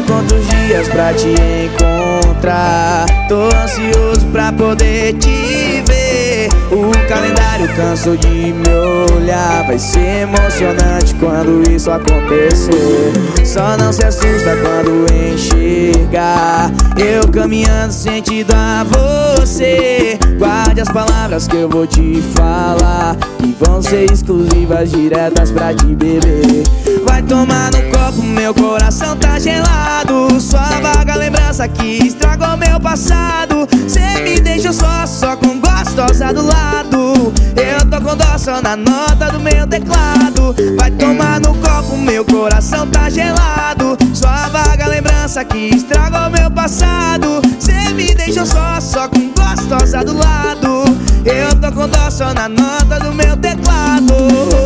conto os dias pra te encontrar. Tô ansioso pra poder te ver. O calendário cansou de me olhar. Vai ser emocionante quando isso acontecer. Só não se assusta quando enxergar eu caminhando sentido a você. Guarde as palavras que eu vou te falar, que vão ser exclusivas, diretas pra te beber. Vai tomar no copo, meu coração tá gelado. Sua vaga lembrança que estragou meu passado. Cê me deixou só com gostosa do lado. Eu tô com dó só na nota do meu teclado. Vai tomar no copo, meu coração tá gelado. Sua vaga lembrança que estragou meu passado. Cê me deixou só com gostosa do lado. Eu tô com dó só na nota do meu teclado.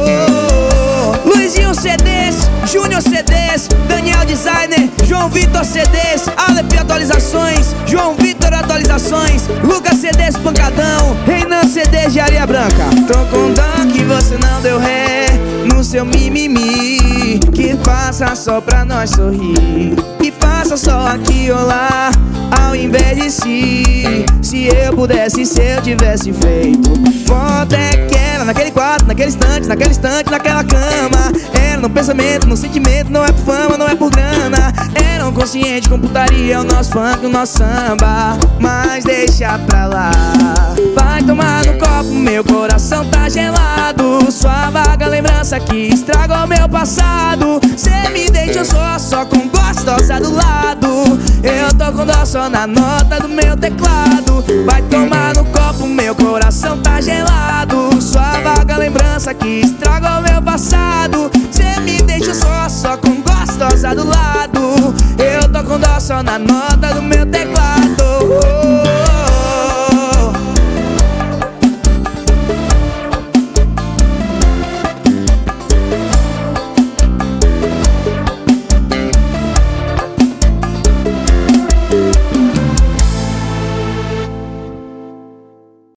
Luizinho CDs, Júnior CDs, Daniel Designer, João Vitor CDs, Aleph atualizações, João Vitor atualizações, Lucas CDs pancadão, Reinan CDs de Areia Branca. Tô com dó que você não deu ré no seu mimimi. Que faça só pra nós sorrir, que faça só aqui ou lá, ao invés de si. Se eu pudesse, se eu tivesse feito foto é que era naquele quarto, naquele instante, naquela cama. Era no pensamento, no sentimento, não é por fama, não é por grana. Era um consciente com putaria, o nosso funk, o nosso samba. Mas deixa pra lá. Vai tomar no copo, meu coração tá gelado. Sua vaga lembrança que estragou meu passado. Cê me deixou só com gostosa do lado. Eu tô com dó só na nota do meu teclado. Vai tomar no copo, meu coração tá gelado. Sua vaga lembrança que estragou meu passado. Cê me deixou só com gostosa do lado. Eu tô com dó só na nota do meu teclado.